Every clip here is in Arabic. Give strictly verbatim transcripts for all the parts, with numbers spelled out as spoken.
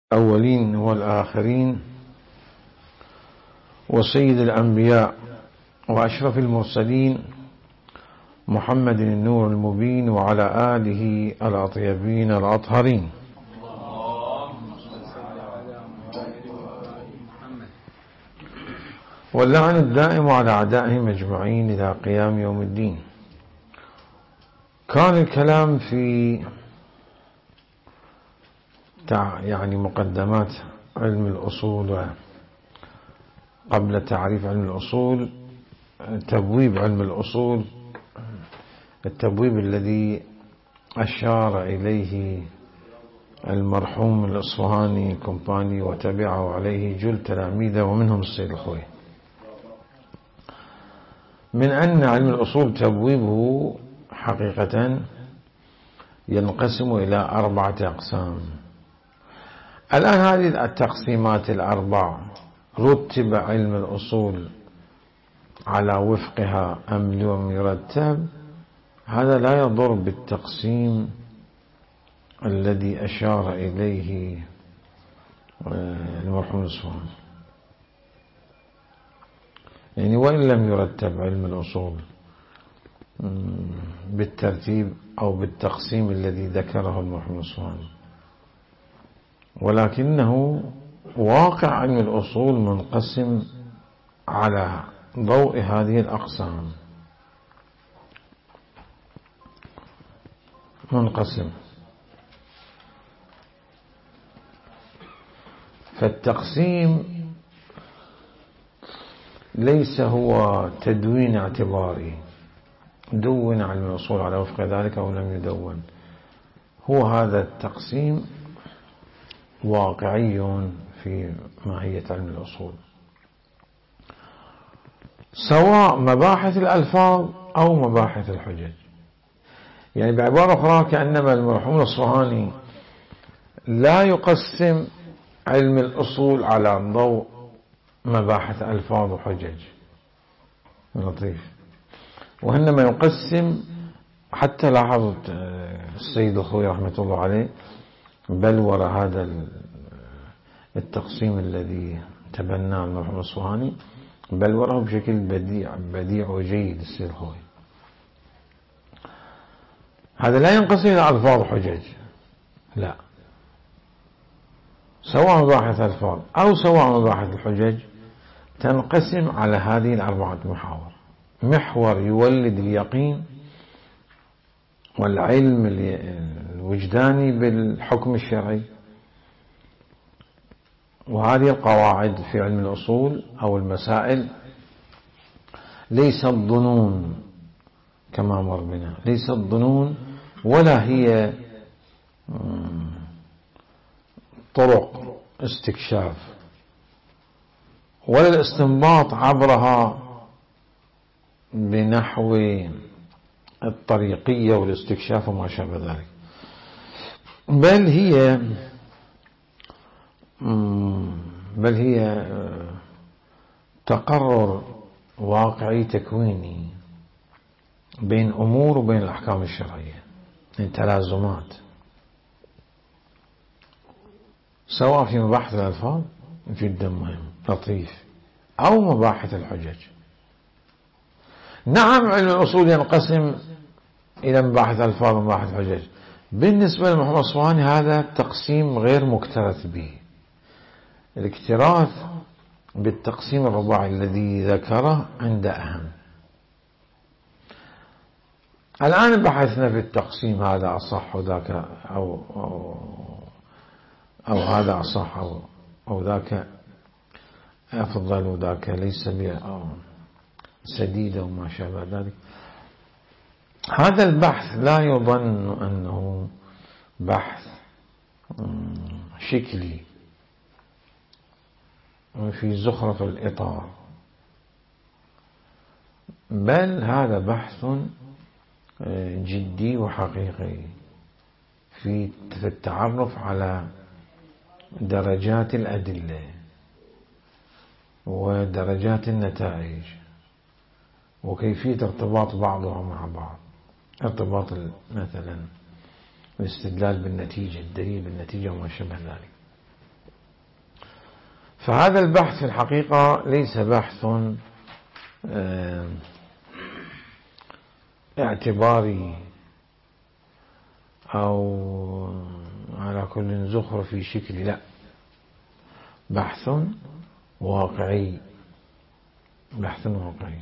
الأولين والآخرين وسيد الأنبياء وأشرف المرسلين محمد النور المبين وعلى آله الأطيبين الأطهرين، واللعن الدائم على أعدائهم أجمعين إلى قيام يوم الدين. كان الكلام في يعني مقدمات علم الأصول قبل تعريف علم الأصول، تبويب علم الأصول، التبويب الذي أشار إليه المرحوم الإصفهاني كومباني وتبعه عليه جل تلاميذه ومنهم السيد الخوئي، من أن علم الأصول تبويبه حقيقة ينقسم إلى أربعة أقسام. الآن هذه التقسيمات الأربع رتب علم الأصول على وفقها أم لم يرتب، هذا لا يضر بالتقسيم الذي أشار إليه المرحوم الإصفهاني، يعني وإن لم يرتب علم الأصول بالترتيب أو بالتقسيم الذي ذكره المرحوم الإصفهاني، ولكنه واقع علم الأصول منقسم على ضوء هذه الأقسام، منقسم. فالتقسيم ليس هو تدوين اعتباري، دون علم الأصول على وفق ذلك أو لم يدون، هو هذا التقسيم واقعي في ماهية علم الأصول، سواء مباحث الألفاظ أو مباحث الحجج. يعني بعبارة أخرى كأنما المرحوم الإصفهاني لا يقسم علم الأصول على ضوء مباحث ألفاظ وحجج لطيف، وإنما يقسم، حتى لاحظت السيد الخوئي رحمة الله عليه بل وراء هذا التقسيم الذي تبناه المرحوم الإصفهاني بل وراءه بشكل بديع بديع وجيد السيد الخوئي. هذا لا ينقسم إلى ألفاظ وحجج، لا، سواء مباحث الألفاظ أو سواء مباحث الحجج تنقسم على هذه الأربعة محاور: محور يولد اليقين والعلم الوجداني بالحكم الشرعي، وهذه القواعد في علم الأصول أو المسائل ليست ظنون كما مر بنا، ليست ظنون ولا هي طرق استكشاف ولا الاستنباط عبرها بنحو الطريقية والاستكشاف وما شابه ذلك، بل هي بل هي تقرر واقعي تكويني بين أمور وبين الأحكام الشرعية، يعني تلازمات، سواء في مباحث الألفاظ جدا مهم لطيف أو مباحث الحجج. نعم علم الأصول ينقسم إلى مباحث ألفاظ ومباحث حجج، بالنسبة للمرحوم الإصفهاني هذا تقسيم غير مكترث به، الاكتراث بالتقسيم الرباعي الذي ذكره عند أهم. الآن بحثنا في التقسيم هذا أصح وذاك أو, أو, أو هذا أصح أو, أو ذاك أفضل وذاك ليس سديد وما شابه ذلك. هذا البحث لا يظن أنه بحث شكلي في زخرف الإطار، بل هذا بحث جدي وحقيقي في التعرف على درجات الأدلة ودرجات النتائج وكيفية ارتباط بعضها مع بعض، ارتباط مثلا الاستدلال بالنتيجة، الدليل بالنتيجة وما شابه ذلك. فهذا البحث في الحقيقة ليس بحث اعتباري أو على كل زخرفي شكل، لا، بحث واقعي، بحث واقعي.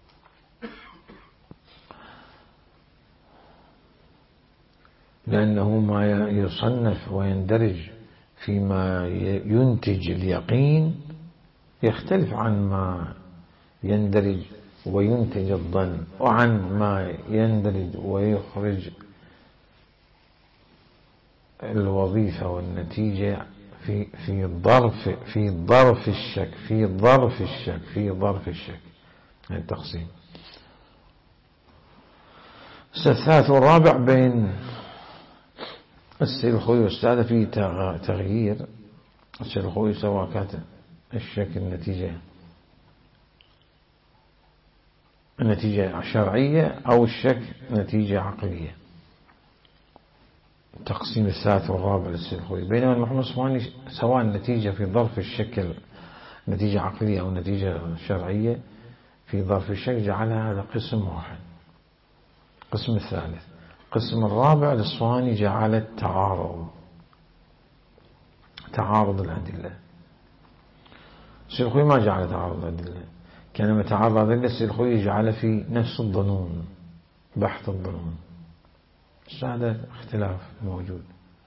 لأنه ما يصنف ويندرج فيما ينتج اليقين يختلف عن ما يندرج وينتج الظن، وعن ما يندرج ويخرج الوظيفة والنتيجة في في ظرف في ظرف الشك في ظرف الشك في ظرف الشك التقسيم. الثالث والرابع بين السيد الخوي والأستاذ في تغيير السيد الخوي سواء كانت الشك النتيجة النتيجة شرعية أو الشك نتيجة عقلية. التقسيم الثالث والرابع للسيد الخوي، بينما المحمد الصفواني سواء النتيجة في ظرف الشك نتيجة عقلية أو نتيجة شرعية في ظرف الشك جعلها هذا قسم واحد. القسم الثالث. القسم الرابع للصفواني جعل التعارض تعارض الأدلة. السيد الخوي ما جعل تعارض الأدلة، كانما تعارض الأدلة السيد الخوي جعل في نفس الظنون، بحث الظنون. هذا اختلاف موجود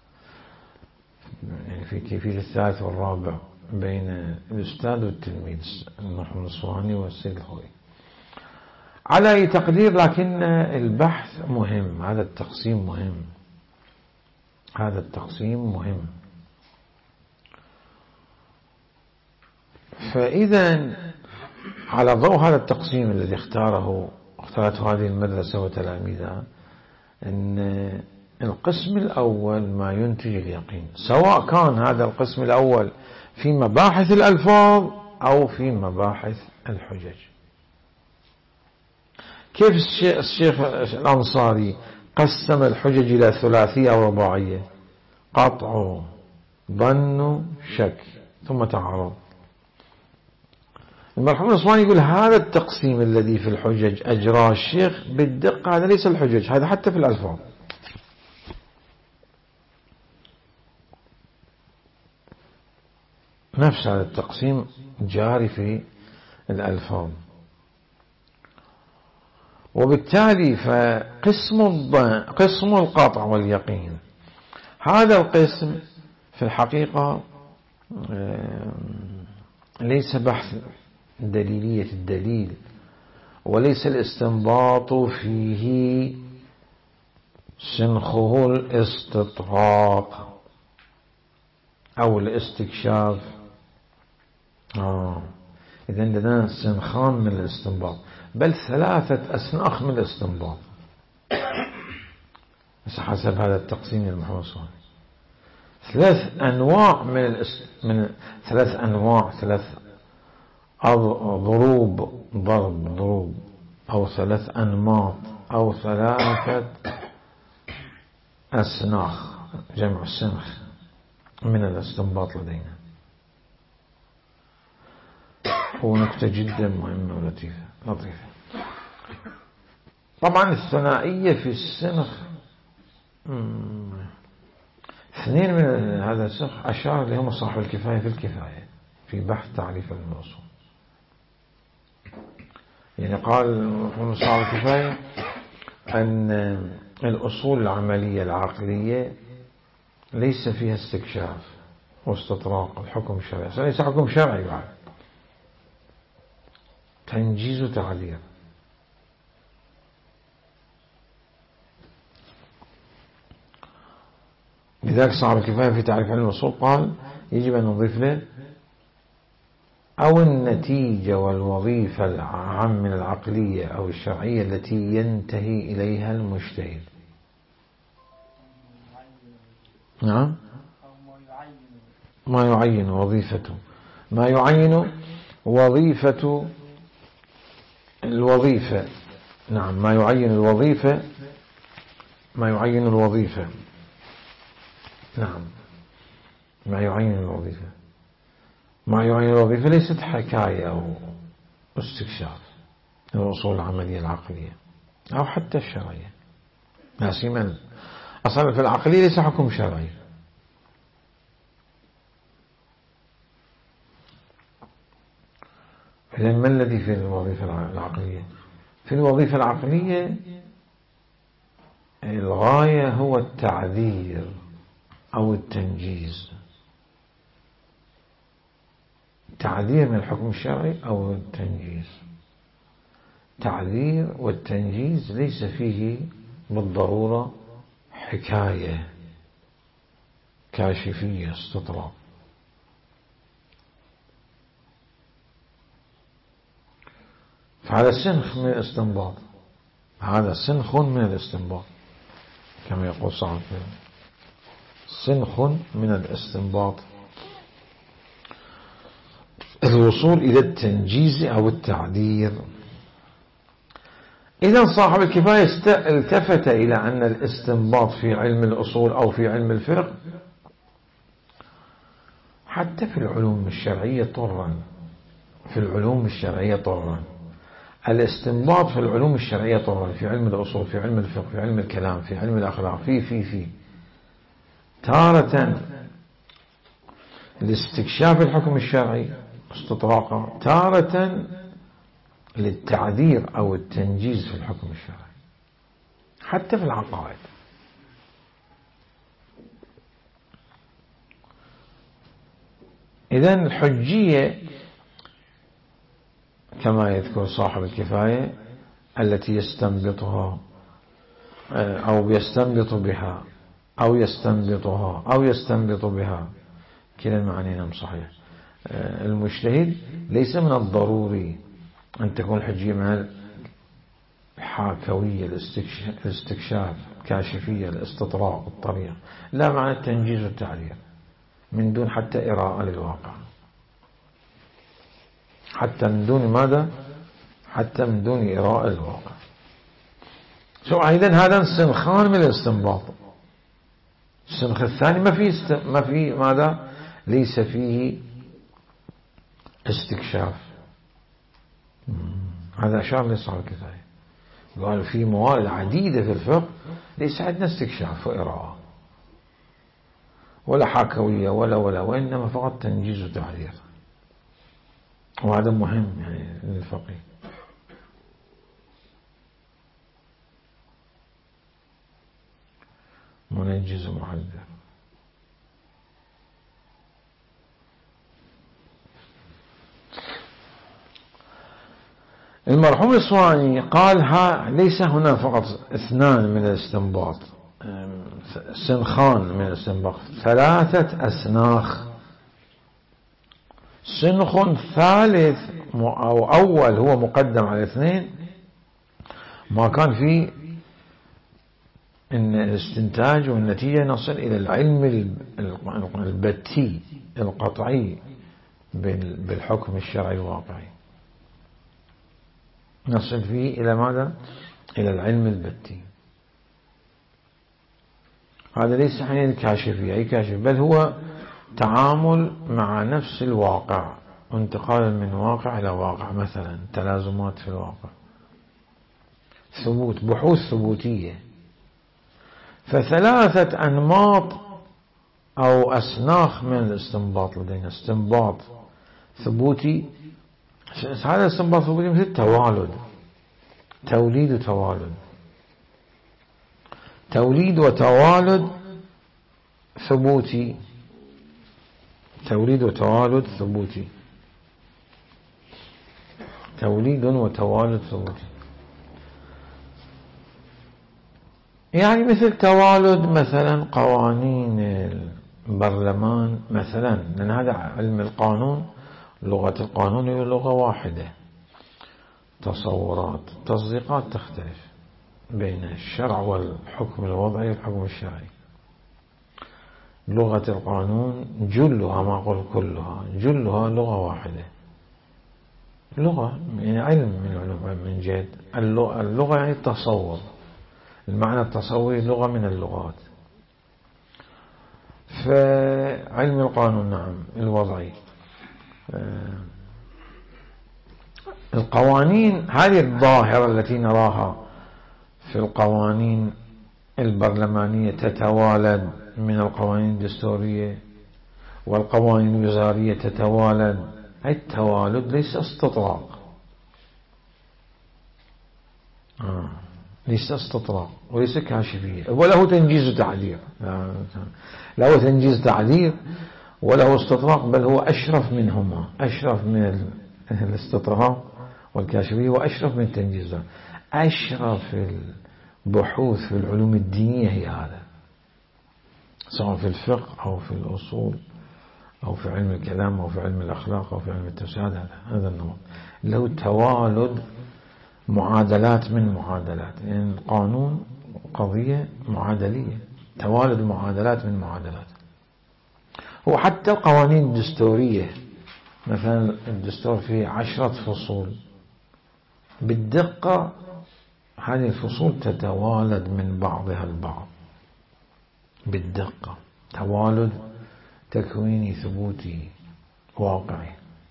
يعني في كيفية الثالث والرابع بين الأستاذ والتلميذ المحمد الصفواني والسيد الخوي على أي تقدير، لكن البحث مهم. هذا التقسيم مهم هذا التقسيم مهم. فإذا على ضوء هذا التقسيم الذي اختاره اختارته هذه المدرسة وتلاميذها، أن القسم الأول ما ينتج اليقين، سواء كان هذا القسم الأول في مباحث الألفاظ أو في مباحث الحجج. كيف الشيخ الأنصاري قسم الحجج إلى ثلاثية أو رباعية؟ قطع، ظن، شك، ثم تعارض. المرحوم الأصفهاني يقول هذا التقسيم الذي في الحجج أجراه الشيخ بالدقة، هذا ليس الحجج، هذا حتى في الألفاظ. نفس هذا التقسيم جاري في الألفاظ. وبالتالي فقسم قسم القطع واليقين، هذا القسم في الحقيقة ليس بحث دليلية الدليل، وليس الاستنباط فيه سنخه الاستطراق أو الاستكشاف. آه. إذن لدينا سنخان من الاستنباط، بل ثلاثة أسناخ من الاستنباط حسب هذا التقسيم المحمد الصفواني. ثلاث أنواع من الاست... من ثلاث أنواع ثلاث ضروب ضرب ضروب أو ثلاث أنماط أو ثلاثة أسناخ جمع السنخ من الاستنباط لدينا. هو نكتة جدا مهمة ولطيفة لطيفة. طبعا الثنائية في السنخ اثنين من هذا السنخ أشار لهم صاحب الكفاية في الكفاية في بحث تعريف الأصول. يعني قال صاحب الكفاية أن الأصول العملية العقلية ليس فيها استكشاف واستطراق الحكم الشرعي، ليس حكم شرعي بعد، تنجيز وتعديل. لذلك صاحب الكفاية في تعريف علم الأصول قال يجب أن نضيف له أو النتيجة والوظيفة العام من العقلية أو الشرعية التي ينتهي إليها المجتهد. نعم، ما يعين وظيفته ما يعين وظيفة الوظيفة نعم ما يعين الوظيفة ما يعين الوظيفة نعم ما يعين الوظيفة ما يعين الوظيفة ليست حكاية أو استكشاف الأصول العملية العقلية أو حتى الشرعية، لا سيما أصلا في العقلية ليس حكم شرعي. إذن ما الذي في الوظيفة العقلية؟ في الوظيفة العقلية الغاية هو التعذير أو التنجيز، تعذير من الحكم الشرعي أو التنجيز. تعذير والتنجيز ليس فيه بالضرورة حكاية كاشفية استطراد. فهذا سنخ من الاستنباط، هذا سنخ من الاستنباط كما يقول صاحب سنخ من الاستنباط، الوصول إلى التنجيز أو التعذير. إذا صاحب الكفاية التفت إلى أن الاستنباط في علم الأصول أو في علم الفقه حتى في العلوم الشرعية طرا، في العلوم الشرعية طرا، الاستنباط في العلوم الشرعية طرا، في علم الأصول، في علم الفقه، في علم الكلام، في علم الأخلاق، في في في تارة لاستكشاف الحكم الشرعي استطراقا، تارة للتعذير أو التنجيز في الحكم الشرعي حتى في العقائد. إذن الحجية كما يذكر صاحب الكفاية التي يستنبطها أو يستنبط بها أو يستنبطها أو يستنبط بها، كلا المعنيين صحيح. المجتهد ليس من الضروري أن تكون الحجية من الحاكوية، الاستكشاف، كاشفية، الاستطراق، الطريق، لا، معنى التنجيز والتعذير من دون حتى إراءة للواقع، حتى من دون ماذا؟ حتى من دون إراءة للواقع. شو إذن هذا سنخان من الاستنباط. السنخ الثاني ما في است... ما في ماذا؟ ليس فيه استكشاف. هذا أشار لصاحب الكفاية، قال في موارد عديدة في الفقه ليس عندنا استكشاف وإراءة ولا حاكوية ولا ولا وإنما فقط تنجيز وتعذير، وهذا مهم يعني للفقيه. منجز ومحذر. المرحوم الإسواني قال ها ليس هنا فقط اثنان من الاستنباط، سنخان من الاستنباط، ثلاثة أسناخ. سنخ ثالث أو أول هو مقدم على اثنين، ما كان فيه إن الاستنتاج والنتيجة نصل إلى العلم البتي القطعي بالحكم الشرعي الواقعي، نصل فيه إلى ماذا؟ إلى العلم البتي. هذا ليس حين كاشفي أي كاشف، بل هو تعامل مع نفس الواقع وانتقال من واقع إلى واقع، مثلا تلازمات في الواقع، ثبوت، بحوث ثبوتية. فثلاثة أنماط أو أسناخ من الاستنباط لدينا: استنباط ثبوتي، هذا الاستنباط ثبوتي مثل التوالد، توليد وتوالد، توليد وتوالد ثبوتي، توليد وتوالد ثبوتي، توليد وتوالد ثبوتي. يعني مثل توالد مثلا قوانين البرلمان مثلا، لأن هذا علم القانون، لغة القانون هي لغة واحدة، تصورات تصديقات تختلف بين الشرع والحكم الوضعي والحكم الشرعي. لغة القانون جلها، ما أقول كلها، جلها لغة واحدة، لغة يعني علم من العلوم من جهة اللغة, اللغة يعني التصور، المعنى التصوري لغة من اللغات. فعلم القانون نعم الوضعي القوانين هذه الظاهرة التي نراها في القوانين البرلمانية تتوالد من القوانين الدستورية والقوانين الوزارية تتوالد. التوالد ليس استطراق، آه. ليس استطراق وليس كاشفية وله تنجيز تعديل، له تنجيز تعديل وله استطراق، بل هو أشرف منهما، أشرف من الاستطراق والكاشفية وأشرف من التنجيز. أشرف البحوث في العلوم الدينية هي هذا، سواء في الفقه أو في الأصول أو في علم الكلام أو في علم الأخلاق أو في علم التفسير. هذا هذا النمط له توالد معادلات من معادلات، يعني القانون قضية معادلية، توالد معادلات من معادلات. وحتى القوانين الدستورية، مثلا الدستور فيه عشرة فصول، بالدقة هذه الفصول تتوالد من بعضها البعض بالدقة، توالد تكويني ثبوتي واقعي.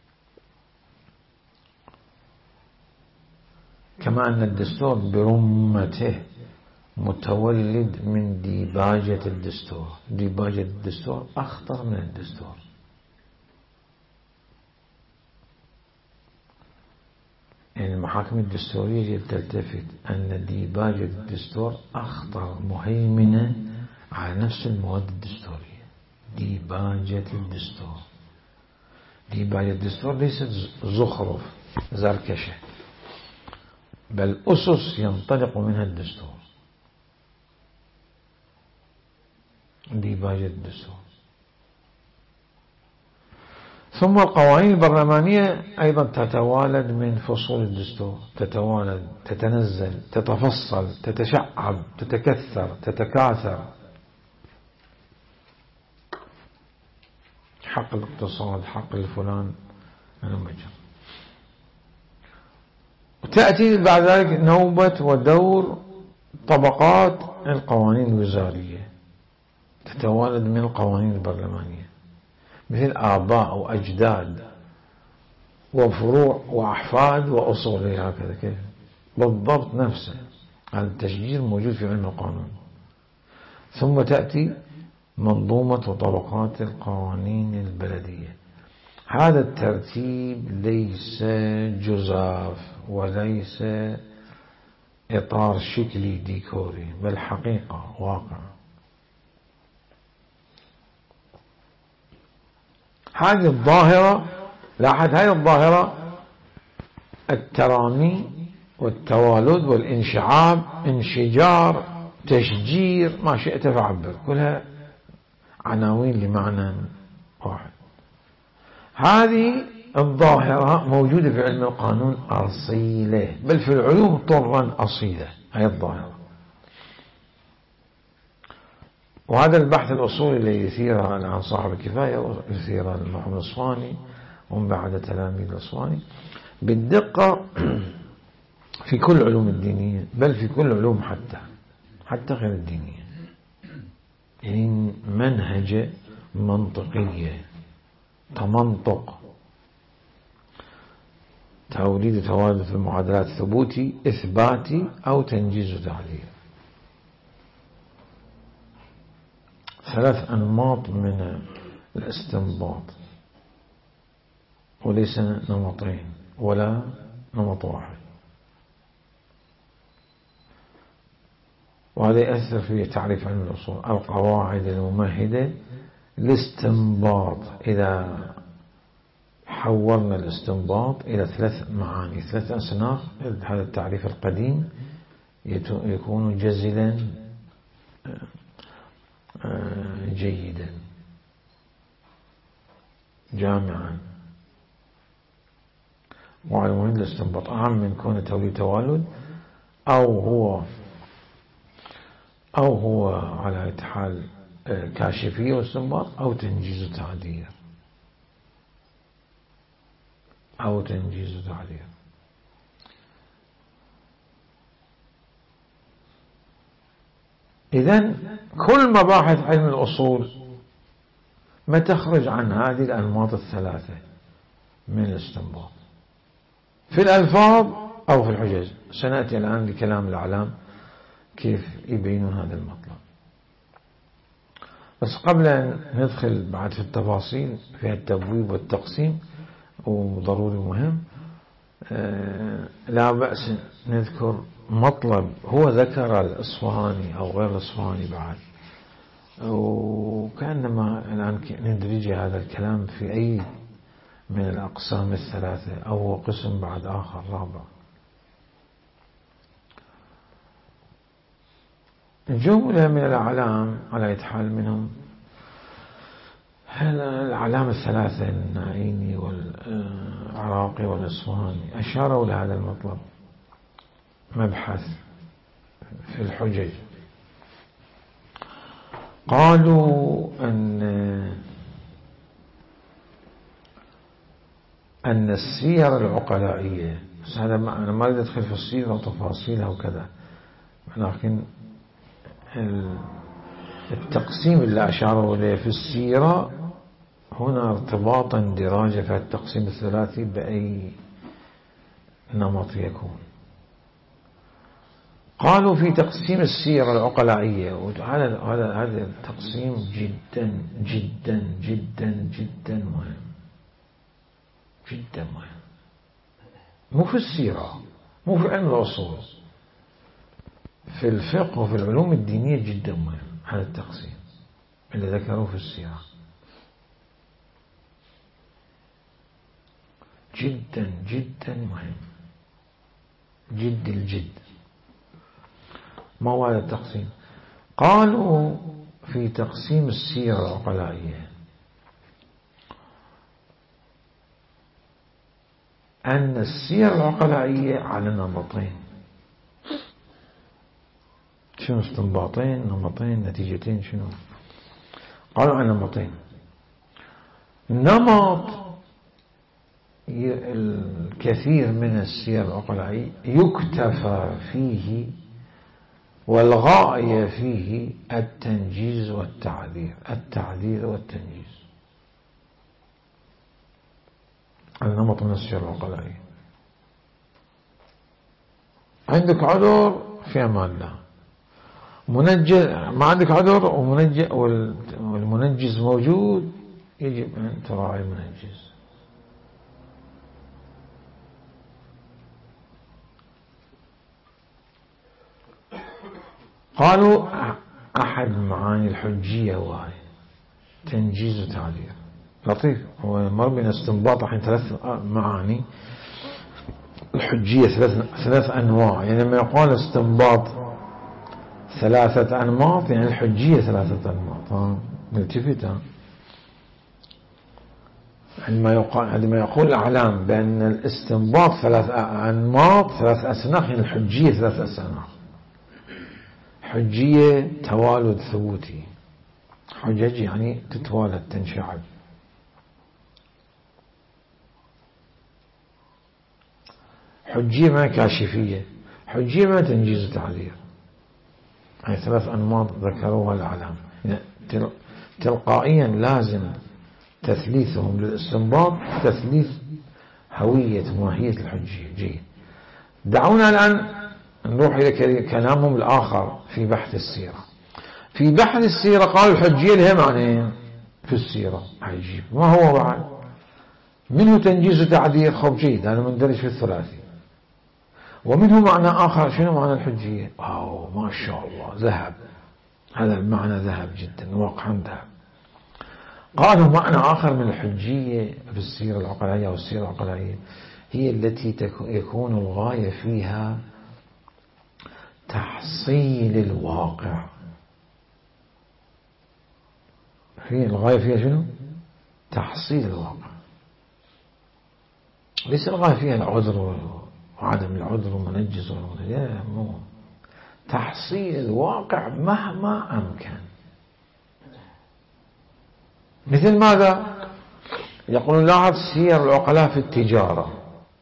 كما أن الدستور برمته متولد من ديباجة الدستور، ديباجة الدستور أخطر من الدستور. يعني المحاكم الدستورية تلتفت أن ديباجة الدستور أخطر مهيمنة على نفس المواد الدستورية. ديباجة الدستور، ديباجة الدستور ليست زخرف زركشة، بل أسس ينطلق منها الدستور. ديباجة الدستور. ثم القوانين البرلمانية أيضا تتوالد من فصول الدستور، تتوالد، تتنزل، تتفصل، تتشعب، تتكثر، تتكاثر. حق الاقتصاد، حق الفلان، وتأتي بعد ذلك نوبة ودور طبقات القوانين الوزارية، تتوالد من القوانين البرلمانية، مثل آباء وأجداد وفروع وأحفاد وأصول، هكذا كيف بالضبط نفسه. هذا التشجير موجود في علم القانون. ثم تأتي منظومة وطبقات القوانين البلدية. هذا الترتيب ليس جزاف وليس إطار شكلي ديكوري، بل حقيقة واقع. هذه الظاهرة، لاحظ هذه الظاهرة، الترامي والتوالد والانشعاب، انشجار، تشجير، ما شئت فعبر، كلها عناوين لمعنى واحد. هذه الظاهرة موجودة في علم القانون أصيلة، بل في العلوم طرا أصيلة. هذه الظاهرة، وهذا البحث الأصولي اللي يثيره الآن صاحب الكفاية ويثيره المحمد الأصفهاني ومن بعد تلاميذ الأصفهاني بالدقة في كل العلوم الدينية، بل في كل العلوم حتى حتى غير الدينية. يعني منهجة منطقية، تمنطق، توليد توالد في المعادلات ثبوتي إثباتي أو تنجيز تعديل. ثلاث أنماط من الاستنباط، وليس نمطين ولا نمط واحد. وهذا يأثر في تعريف علم الأصول. القواعد الممهدة للاستنباط، إذا حولنا الاستنباط إلى ثلاث معاني، ثلاث أصناف، هذا التعريف القديم يكون جزلا جيدا جامعا. وعلى مهم الاستنباط أعم من كون توليد توالد، أو هو أو هو على حال كاشفية واستنباط، أو تنجيز تعديل أو تنجيز تعديل. إذن كل مباحث علم الأصول ما تخرج عن هذه الأنماط الثلاثة. من الاستنباط في الألفاظ أو في الحجج. سنأتي الآن لكلام الأعلام كيف يبينون هذا المطلب. بس قبل أن ندخل بعد في التفاصيل في التبويب والتقسيم، وضروري مهم، لا بأس نذكر مطلب هو ذكر الأصفهاني أو غير الأصفهاني بعد، وكأنما الآن ندرج هذا الكلام في أي من الأقسام الثلاثة أو قسم بعد آخر رابع. جملة من الأعلام على أي حال منهم الأعلام الثلاثة النائيني والعراقي والأصفهاني أشاروا لهذا المطلب مبحث في الحجج. قالوا أن أن السير العقلائية، بس هذا أنا ما أريد أدخل في السيرة وتفاصيلها وكذا، لكن التقسيم اللي أشاروا إليه في السيرة هنا ارتباطا دراجة في التقسيم الثلاثي بأي نمط يكون. قالوا في تقسيم السيرة العقلائية، وهذا هذا هذا التقسيم جدا جدا جدا جدا مهم، جدا مهم، مو في السيرة، مو في علم الأصول، في الفقه وفي العلوم الدينية جدا مهم هذا التقسيم اللي ذكروه في السيرة، جدا جدا مهم، جد الجد. ما هو هذا التقسيم؟ قالوا في تقسيم السيرة العقلائية أن السيرة العقلائية على نمطين. شنو استنباطين، نمطين، نتيجتين، شنو؟ قالوا على نمطين. نمط الكثير من السير العقلائية يكتفى فيه والغاية فيه التنجيز والتعذير، التعذير والتنجيز. النمط من السير العقلائية. عندك عذر في أمان الله، منجز، ما عندك عذر ومنجز والمنجز موجود، يجب أن تراعي المنجز. قالوا أحد معاني الحجية وهي تنجيز وتعذير. لطيف، هو مر بنا استنباط الحين ثلاث معاني الحجية، ثلاث ثلاث أنواع. يعني لما يقال استنباط ثلاثة أنماط يعني الحجية ثلاثة أنماط. نلتفت عندما يقال عندما يقول الأعلام بأن الاستنباط ثلاث أنماط ثلاث أسناخ، يعني الحجية ثلاث أسناخ. حجية توالد ثبوتي، حجج يعني تتوالد تنشعب. حجية ما كاشفية، حجية ما تنجيز تعذير. هاي ثلاث أنماط ذكروها الأعلام. يعني تلقائيا لازم تثليثهم للاستنباط تثليث هوية ماهية الحجية. جيد، دعونا الآن نروح إلى كلامهم الآخر في بحث السيرة. في بحث السيرة قالوا الحجية لها معنى في السيرة عجيب. ما هو بعد منه تنجيز وتعذير؟ خب جيد، هذا مندرج في الثلاثي. ومنه معنى آخر. شنو معنى الحجية؟ أوه ما شاء الله، ذهب، هذا المعنى ذهب جدا، واقعا ذهب. قالوا معنى آخر من الحجية في السيرة العقلائية أو السيرة العقلائية هي التي يكون الغاية فيها تحصيل الواقع. هي الغاية فيها شنو؟ تحصيل الواقع، ليس الغاية فيها العذر وعدم العذر ومنجز ولا مو، تحصيل الواقع مهما أمكن. مثل ماذا؟ يقولون لاحظ سير العقلاء في التجارة.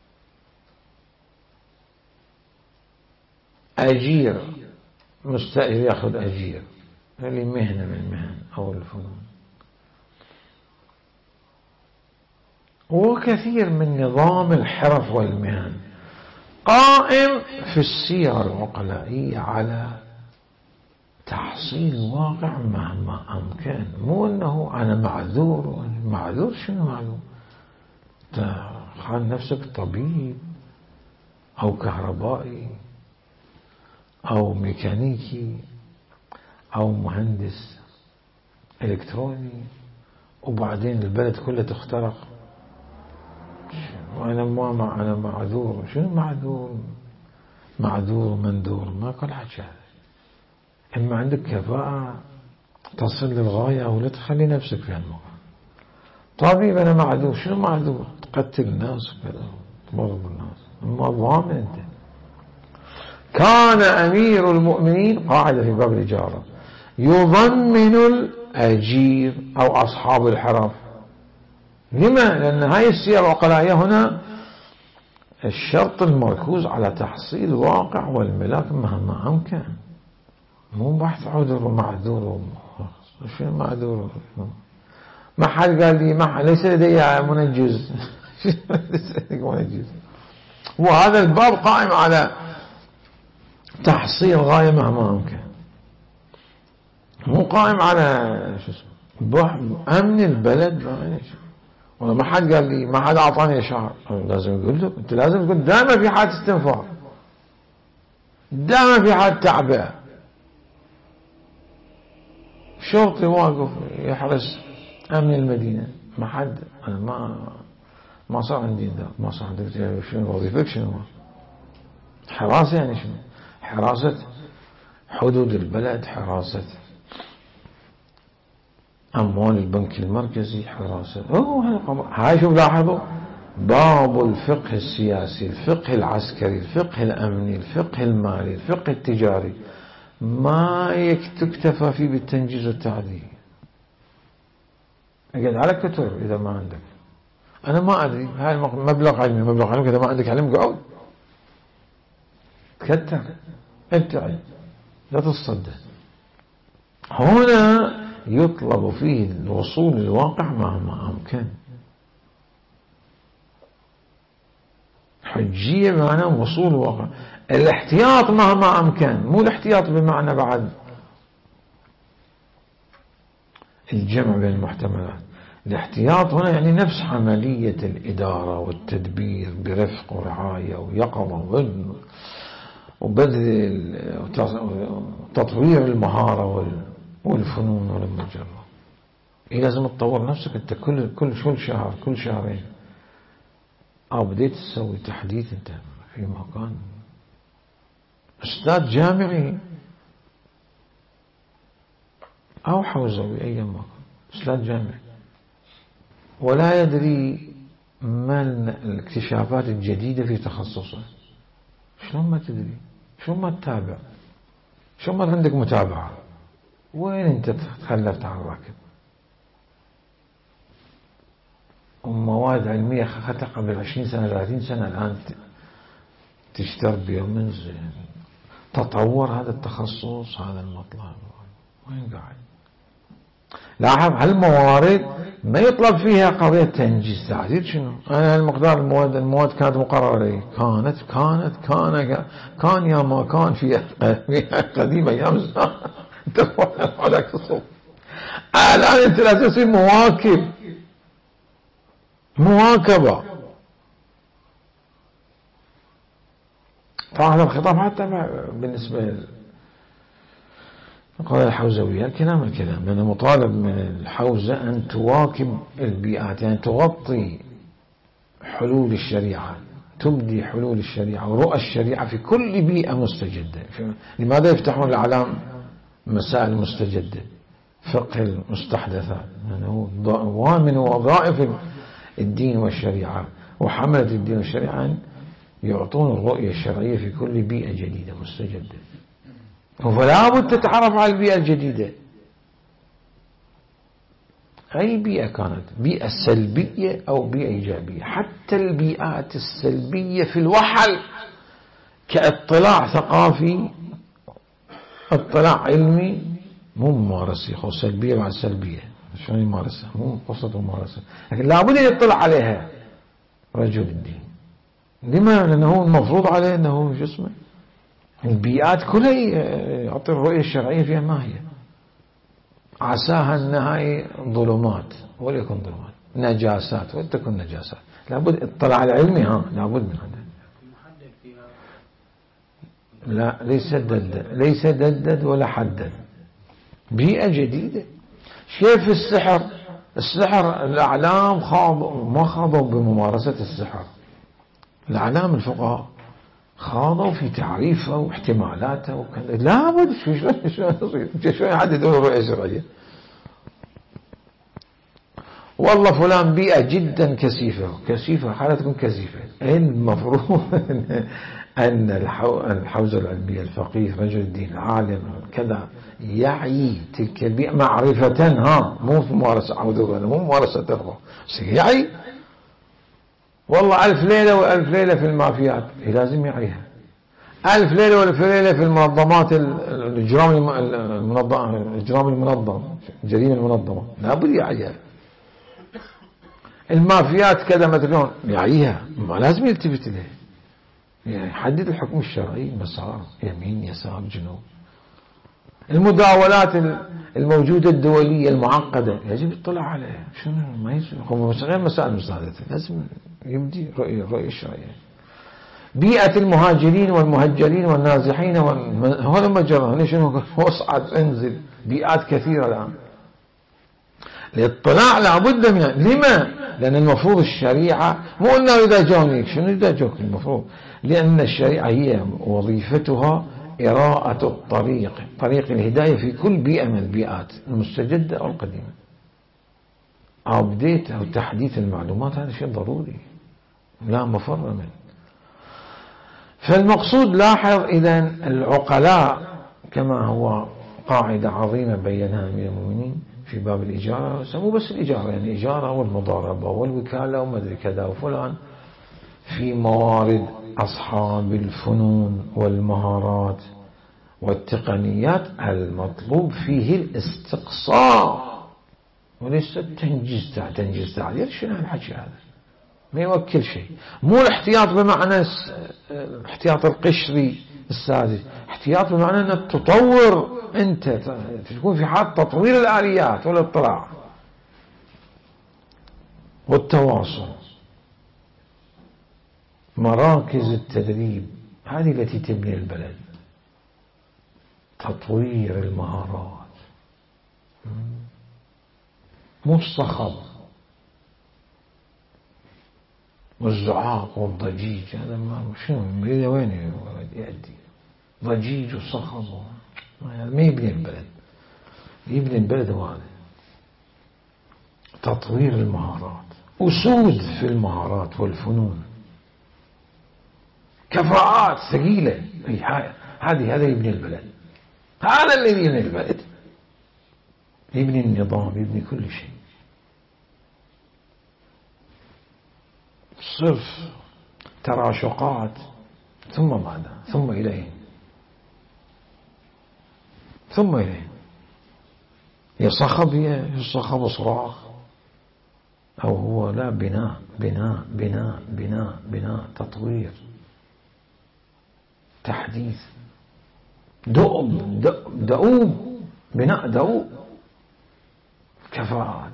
أجير مستأجر يأخذ أجير، هذه مهنة من المهن أو الفنون. وكثير من نظام الحرف والمهن قائم في السير العقلائية على تحصيل الواقع مهما أمكن، مو أنه أنا معذور. معذور شنو معذور؟ خان نفسك طبيب أو كهربائي أو ميكانيكي أو مهندس إلكتروني وبعدين البلد كله تخترق، وأنا ما أنا معذور. شنو معذور؟ معذور ومندور ما كل حكي. إما عندك كفاءة تصل للغاية أو لا تخلي نفسك في هالموقع. طبيب أنا معذور. شنو معذور؟ تقتل الناس وكذا تمرض الناس، ما ضامن أنت. كان أمير المؤمنين قاعدة في باب الإجارة يضمن الأجير أو أصحاب الحرف. لما؟ لأن هاي السير العقلائية هنا الشرط المركوز على تحصيل الواقع والملاك مهما أمكن، مو بحث عذر ومعذور. شنو معذور؟ ما حد قال لي ما ليس لدي منجز. ليس لدي منجز. وهذا الباب قائم على تحصيل غاية مهما أمكن، مو قائم على شو اسمه أمن البلد. والله ما حد قال لي، ما حد أعطاني إشعار. لازم أقول لك أنت لازم تكون دائما في حالة استنفار، دائما في حالة تعبئة. شرطي واقف يحرس أمن المدينة، ما حد. أنا ما ما صار عندي ذا، ما صار عندي. شنو وظيفتك؟ شنو حراسة؟ يعني شنو حراسة حدود البلد، حراسة أموال البنك المركزي، حراسة. هاي شوف لاحظوا باب الفقه السياسي، الفقه العسكري، الفقه الأمني، الفقه المالي، الفقه التجاري، ما يكتفى فيه بالتنجيز والتعديل. اقعد على كتب إذا ما عندك. أنا ما أدري، هاي مبلغ علمي، مبلغ علمي. إذا ما عندك علم قعد تكتر، ابتعد، لا تصدق. هنا يطلب فيه الوصول للواقع مهما أمكن. حجية بمعنى وصول الواقع. الاحتياط مهما أمكن، مو الاحتياط بمعنى بعد الجمع بين المحتملات. الاحتياط هنا يعني نفس عملية الإدارة والتدبير برفق ورعاية ويقظة وبذل وتطوير المهارة والفنون والمجرة. إيه لازم تطور نفسك أنت كل كل كل شهر كل شهرين. أو بديت تسوي تحديث أنت في مكان أستاذ جامعي أو حوزوي أي مكان، أستاذ جامعي ولا يدري ما الاكتشافات الجديدة في تخصصه. شلون ما تدري؟ شلون ما تتابع؟ شلون ما عندك متابعة؟ وين أنت تخلفت عن الراكب؟ ومواد علمية أخذتها قبل عشرين سنة ثلاثين سنة الآن تشتر بيوم زين. تطور هذا التخصص، هذا المطلب وين قاعد؟ لاحظ هالموارد ما يطلب فيها قضية تنجيز تعديل. شنو؟ أنا المقدار المواد المواد كانت مقررة لي، كانت كانت كان كان يا ما كان في قديمة أيام الزمان. الآن أنت لازم تصير مواكب، مواكبة. فهذا الخطاب حتى بالنسبة للقضايا الحوزوية الكلام الكلام لأنه مطالب من الحوزة أن تواكب البيئات، يعني تغطي حلول الشريعة، تبدي حلول الشريعة ورؤى الشريعة في كل بيئة مستجدة. لماذا يفتحون الإعلام مسائل مستجدة؟ فقه المستحدثات، يعني هو من وظائف الدين والشريعة وحملة الدين والشريعة أن يعطون الرؤية الشرعية في كل بيئة جديدة مستجدة. فلا بد تتعرف على البيئة الجديدة، أي بيئة كانت، بيئة سلبية أو بيئة إيجابية. حتى البيئات السلبية في الوحل كاطلاع ثقافي، اطلاع علمي، مو ممارسة. خو سلبية مع السلبية شلون يمارسها؟ مو قصة ممارسة، لكن لابد أن يطلع عليها رجل الدين. لما؟ لأنه المفروض عليه أنه شو اسمه البيئات كلها يعطي الرؤية الشرعية فيها ما هي عساها النهاية ظلمات وليكن ظلمات نجاسات ولتكن نجاسات لابد اطلاع العلمي ها لابد من هذا. لا ليس ددد ليس ددد ولا حدد بيئة جديدة. كيف السحر؟ السحر الأعلام خاضوا ما خاضوا بممارسة السحر. الأعلام الفقهاء خاضوا في تعريفه واحتمالاته وكذا. لابد شو شو شو شو يحددون الرؤية الشرعية. والله فلان بيئة جدا كثيفة كثيفة حالة تكون كثيفة. المفروض أن الحوزة العلمية الفقيه رجل الدين العالم كذا يعي تلك البيئة معرفة ها مو ممارسة عودة مو ممارسة تربة يعي. والله ألف ليلة وألف ليلة في المافيات لازم يعيها. ألف ليلة وألف ليلة في المنظمات الإجرام المنظم الإجرام المنظم الجريمة المنظمة لابد يعيها. المافيات كذا مثلون يعيها ما لازم يلتفت إليه. يعني يحدد الحكم الشرعي مسار يمين يسار جنوب. المداولات الموجودة الدولية المعقدة يجب الاطلاع عليها. شنو ما يصير غير مسائل مساعدة لازم يبدي رؤية الرؤية الشرعية. بيئة المهاجرين والمهجرين والنازحين هذا مجرى شنو اصعد انزل بيئات كثيرة الآن. الاطلاع لابد من لما؟ لأن المفروض الشريعة مو أنه إذا جاونيك شنو إذا جوك المفروض لأن الشريعة هي وظيفتها إراءة الطريق طريق الهداية في كل بيئة من البيئات المستجدة أو القديمة. أبديت أو تحديث المعلومات هذا شيء ضروري لا مفر منه. فالمقصود لاحظ إذن العقلاء كما هو قاعدة عظيمة بينها أمير المؤمنين في باب الإجارة سمو بس الإجارة يعني إجارة والمضاربة والوكالة وما أدري كذا وفلان في موارد أصحاب الفنون والمهارات والتقنيات المطلوب فيه الاستقصاء وليس التنجيز تنجيز تعديل. شنو الحكي هذا؟ ما يوكل شيء. مو الاحتياط بمعنى الاحتياط القشري الساذج. احتياط بمعنى أنك تطور أنت تكون في حال تطوير الآليات والاطلاع والتواصل. مراكز التدريب هذه التي تبني البلد. تطوير المهارات مو الصخب والزعاق والضجيج. هذا ما شنو إلى وين يؤدي؟ ضجيج وصخب ما يبني البلد. يبني البلد هو هذا تطوير المهارات أسود في المهارات والفنون كفاءات ثقيلة. هذه هذا يبني البلد. هذا الذي يبني البلد يبني النظام يبني كل شيء. صرف تراشقات ثم ماذا؟ ثم إليه ثم إليه يصخب يصخب صراخ أو هو لا بناء بناء بناء بناء بناء تطوير تحديث دؤب دؤوب بناء دؤوب كفاءات.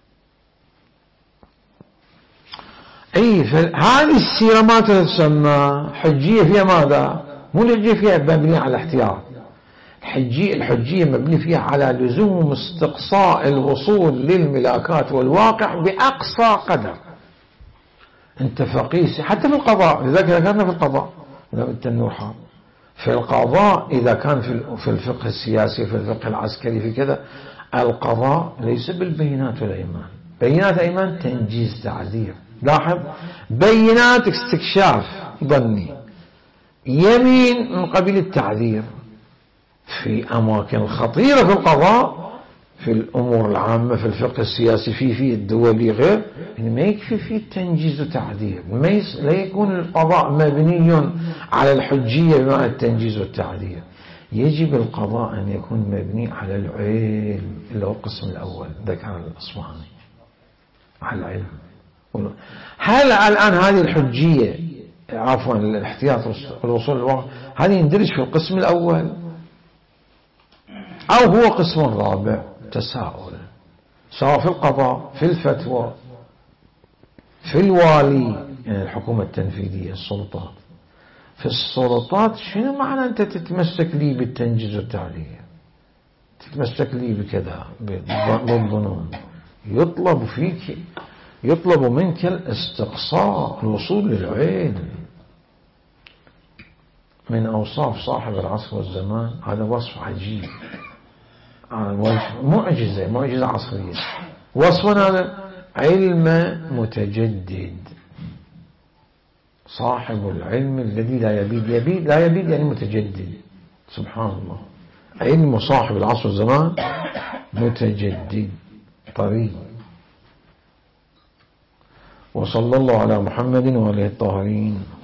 أي هذه السيرة ما تسمى حجية فيها ماذا؟ مو الحجية فيها مبنية على الاحتياط. الحجية الحجية مبنية فيها على لزوم استقصاء الوصول للملاكات والواقع بأقصى قدر. أنت فقيه حتى في القضاء. لذلك إذا كان في القضاء لابد النور حار. في القضاء إذا كان في الفقه السياسي في الفقه العسكري في كذا القضاء ليس بالبينات والأيمان. بينات أيمان تنجيز تعذير. لاحظ بينات استكشاف ظني يمين من قبيل التعذير. في أماكن خطيرة في القضاء في الأمور العامة في الفقه السياسي في في الدولي غير يعني ما يكفي فيه التنجيز والتعذير. ما لا يكون القضاء مبني على الحجية بمعنى التنجيز والتعذير. يجب القضاء أن يكون مبني على العلم اللي هو القسم الأول ذكر الأصفهاني على العلم هل الآن هذه الحجية عفوا الاحتياط والوصول للواقع هذه يندرج في القسم الأول أو هو قسم رابع؟ تساؤل، سواء في القضاء، في الفتوى، في الوالي يعني الحكومة التنفيذية السلطات. في السلطات شنو معنى أنت تتمسك لي بالتنجيز والتعليم، تتمسك لي بكذا بالظنون؟ يطلب فيك يطلب منك الاستقصاء، الوصول للعلم. من أوصاف صاحب العصر والزمان هذا وصف عجيب، معجزة معجزة عصرية. وصفنا هذا علم متجدد، صاحب العلم الذي لا يبيد. يبيد لا يبيد يعني متجدد، سبحان الله. علم صاحب العصر والزمان متجدد طريق. وصلى الله على محمد وآله الطاهرين.